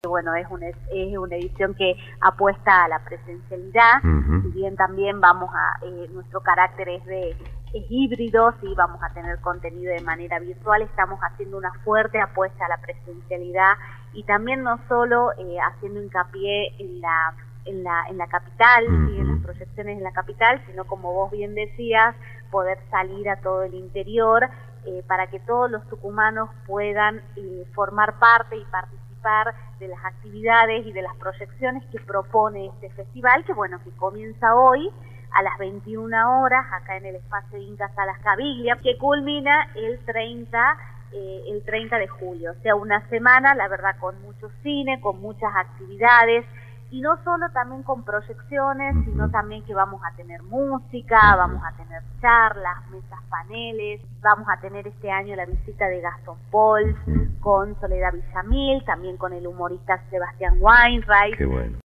Bueno, es una edición que apuesta a la presencialidad, si bien también nuestro carácter es híbrido, sí, vamos a tener contenido de manera virtual, estamos haciendo una fuerte apuesta a la presencialidad y también no solo haciendo hincapié en la capital, ¿sí? En las proyecciones en la capital, sino como vos bien decías, poder salir a todo el interior para que todos los tucumanos puedan formar parte y participar de las actividades y de las proyecciones que propone este festival, que comienza hoy a las 21 horas acá en el espacio Inca Salas Caviglia, que culmina el 30 de julio, o sea, una semana, la verdad, con mucho cine, con muchas actividades, y no solo también con proyecciones, sino también que vamos a tener música, vamos a tener charlas, mesas, paneles, vamos a tener este año la visita de Gastón Pauls con Soledad Villamil, también con el humorista Sebastián Weinreich. Qué bueno.